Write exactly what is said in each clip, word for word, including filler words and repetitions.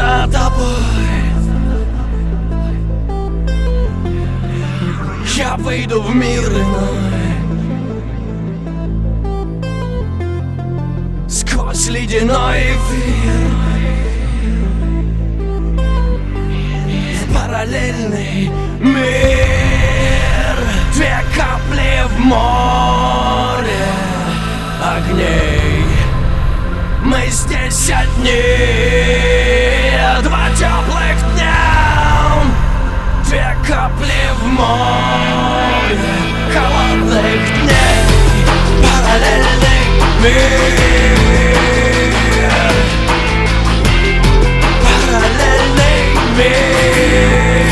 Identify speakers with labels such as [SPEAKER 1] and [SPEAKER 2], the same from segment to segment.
[SPEAKER 1] за тобой. Я выйду в мир иной, сквозь ледяной эфир, в параллельный мир. Две капли в море огней, мы здесь одни. Два теплых дня, две капли в море холодных дней. Параллельный мир, параллельный мир,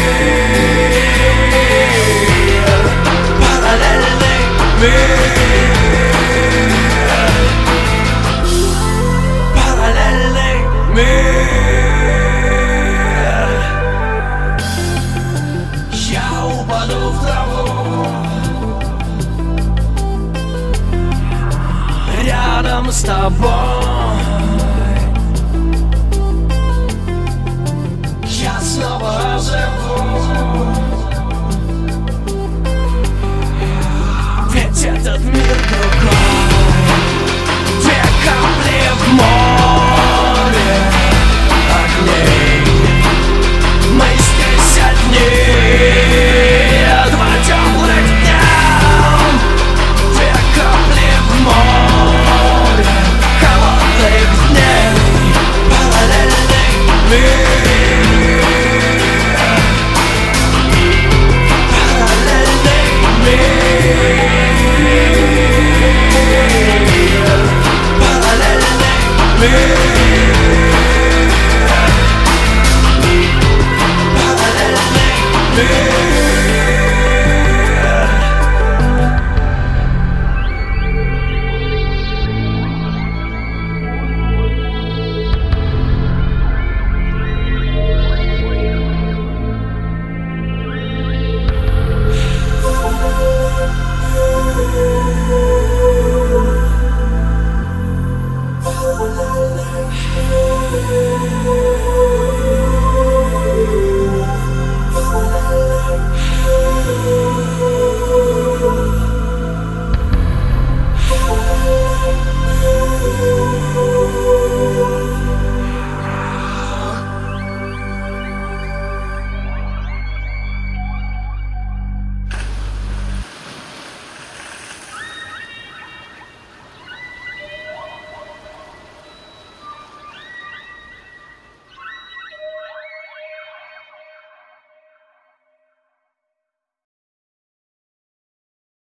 [SPEAKER 1] параллельный мир, параллельный мир. Я упаду в траву рядом с тобой.